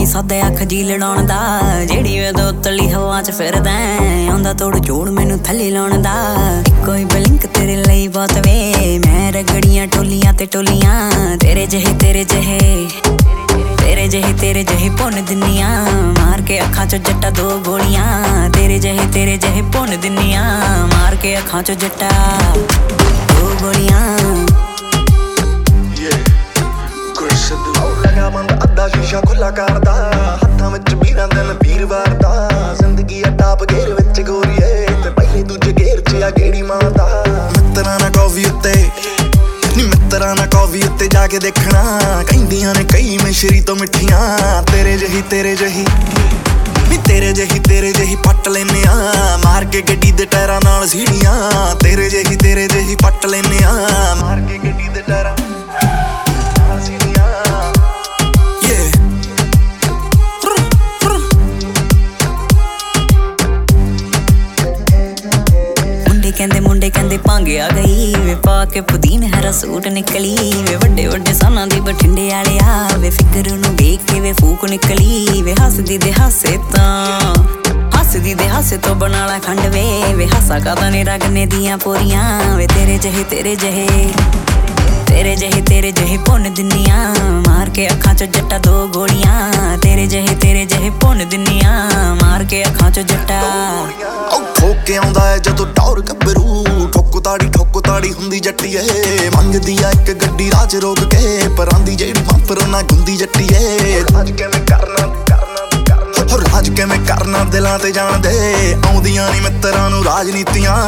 ਨੀ ਸਾਦੇ ਅੱਖ ਜੀ ਲੜਾਉਣ ਦਾ ਜਿਹੜੀ ਵੇ ਦੋ ਤਲੀ ਹਵਾ ਚ ਫਿਰਦਾ ਆਉਂਦਾ ਤੋੜ ਜੋੜ ਮੈਨੂੰ ਥੱਲੇ ਲਾਉਣ ਦਾ ਕੋਈ ਬਲਿੰਕ ਤੇਰੇ ਲਈ ਬਹੁਤ ਵੇ ਮੈਂ ਰਗੜੀਆਂ ਟੋਲੀਆਂ ਤੇ ਟੋਲੀਆਂ ਤੇਰੇ ਜਿਹੇ ਤੇਰੇ ਜਿਹੇ ਭੁੰਨ ਦਿੰਨੀਆਂ ਮਾਰ ਕੇ ਅੱਖਾਂ ਚੋਂ ਜੱਟਾ ਦੋ ਗੋਲੀਆਂ ਤੇਰੇ ਜਿਹੇ ਭੁੰਨ ਦਿੰਨੀਆਂ ਮਾਰ ਕੇ ਅੱਖਾਂ ਚੋਂ ਜੱਟਾ ਦੋ ਗੋਲੀਆਂ ਲਗਾ ਬੰਦ ਅੱਧਾ ਸ਼ੀਸ਼ਾ ਖੁੱਲਾ ਕਰਦਾ ਹੱਥਾਂ ਵਿੱਚ ਵੀਰਾਂ ਦਿਨ ਵੀਰਵਾਰ ਦਾ ਜ਼ਿੰਦਗੀ ਆ ਟਾਪ ਗੇਰ ਵਿੱਚ ਗੋਰੀਏ ਤੇ ਪਹਿਲੇ ਦੂਜੇ ਗੇਰ 'ਚ ਆ ਗੇੜੀ ਮਾਰਦਾ ਮਿੱਤਰਾਂ ਨਾਲ ਕਾਫੀ ਉੱਤੇ ਜਾ ਕੇ ਦੇਖਣਾ ਕਹਿੰਦੀਆਂ ਨੇ ਕਈ ਮਿਸ਼ਰੀ ਤੋਂ ਮਿੱਠੀਆਂ ਤੇਰੇ ਜਿਹੀ ਪੱਟ ਲੈਨੇ ਆ ਮਾਰ ਕੇ ਗੱਡੀ ਦੇ ਟਾਇਰਾਂ ਨਾਲ ਸੀੜੀਆਂ ਤੇਰੇ ਜਿਹੀ ਪੱਟ ਲੈਨੇ ਆ ਮਾਰ ਕੇ ਗੱਡੀ ਦੇ ਟਾਇਰਾਂ ਨਾਲ ਸੀੜੀਆਂ ਮੁੰਡੇ ਕਹਿੰਦੇ ਭੰਗ ਆ ਗਈ ਵੇ ਪਾ ਕੇ ਪੁਦੀਨੇ ਹਰਾ ਸੂਟ ਨਿਕਲੀ ਵੇ ਵੱਡੇ ਸਾਨਾਂ ਦੀ ਬਠਿੰਡੇ ਵਾਲਿਆ ਵੇ ਫਿਕਰ ਨੂੰ ਵੇਖ ਕੇ ਵੇ ਫੂਕ ਨਿਕਲੀ ਵੇ ਹੱਸਦੀ ਦੇ ਹਾਸੇ ਤੋਂ ਬਣਾਲਾ ਖੰਡ ਵੇ ਹਾਸਾ ਕਾਦਾ ਨੇ ਰਗਨੇ ਦੀਆਂ ਪੋਰੀਆਂ ਵੇ ਤੇਰੇ ਜਿਹੇ ਭੁੰਨ ਦਿੰਨੀਆਂ ਮਾਰ ਕੇ ਅੱਖਾਂ ਚੋਂ ਜੱਟਾ ਦੋ ਗੋਲੀਆਂ ਤੇਰੇ ਜਿਹੇ ਭੁੰਨ ਦਿੰਨੀਆਂ ਮਾਰ ਕੇ ਅੱਖਾਂ ਚੋਂ ਜੱਟਾ ਠੋਕ ਕੇ ਆਉਂਦਾ ਏ ਜਦੋਂ ਟੌਰ ਗੱਭਰੂ ਠੋਕੋ ਤਾੜੀ ਹੁੰਦੀ ਜੱਟੀਏ ਮੰਗਦੀ ਆ ਇੱਕ ਗੱਡੀ ਰਾਹ 'ਚ ਰੋਕ ਕੇ ਪਰਾਂਦੀ ਜਿਹੜੀ ਬੰਪਰ ਨਾ ਗੁੰਦੀ ਜੱਟੀਏ ਰਾਜ ਕਿਵੇਂ ਕਰਨਾ ਦਿਲਾਂ ਤੇ ਜਾਣਦੇ ਆਉਂਦੀਆਂ ਨੀ ਮਿੱਤਰਾਂ ਨੂੰ ਰਾਜਨੀਤੀਆਂ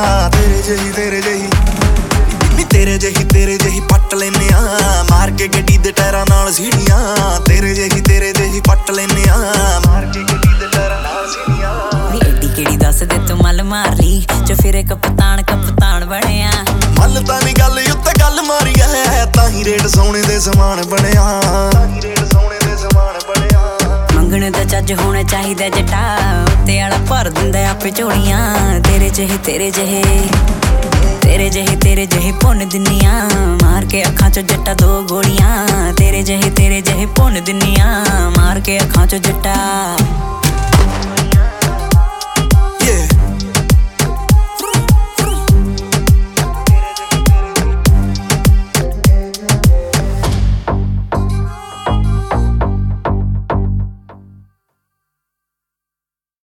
ਤੇਰੇ ਜਿਹੀ ਪੱਟ ਲੈਨੇ ਆ ਮਾਰ ਕੇ ਗੱਡੀ ਦੇ ਟਾਇਰਾਂ ਨਾਲ ਸੀੜੀਆਂ ਤੇਰੇ ਜਿਹੀ ਪੱਟ ਲੈਨੇ ਆ ਮਾਰ ਕੇ ਗੱਡੀ ਦੇ ਟਾਇਰਾਂ ਨਾਲ ਸੀੜੀਆਂ ਨੀ ਐਡੀ ਕਿਹੜੀ ਦੱਸ ਦੇ ਤੂੰ ਮੱਲ ਮਾਰ ਲਈ ਜੋ ਫਿਰ ਕਪਤਾਨ ਬਣਿਆ ਮੱਲ ਤਾਂ ਨੀ ਗੱਲ ਉੱਤੇ ਗੱਲ ਮਾਰੀ ਐ ਤਾਂ ਹੀ ਰੇਟ ਸੋਨੇ ਦੇ ਸਮਾਨ ਬਣਿਆ ਮੰਗਣ ਦਾ ਚੱਜ ਹੋਣਾ ਚਾਹੀਦਾ ਜੱਟਾ ਉੱਤੇ ਵਾਲਾ ਭਰ ਦਿੰਦਾ ਆਪੇ ਝੋਲੀਆਂ ਤੇਰੇ ਜਿਹੇ ਭੁੰਨ ਦਿੰਨੀਆਂ ਮਾਰ ਕੇ ਅੱਖਾਂ ਚੋਂ ਜੱਟਾ ਦੋ ਗੋਲੀਆਂ ਤੇਰੇ ਜਿਹੇ ਭੁੰਨ ਦਿੰਨੀਆਂ ਮਾਰ ਕੇ ਅੱਖਾਂ ਚੋਂ ਜੱਟਾ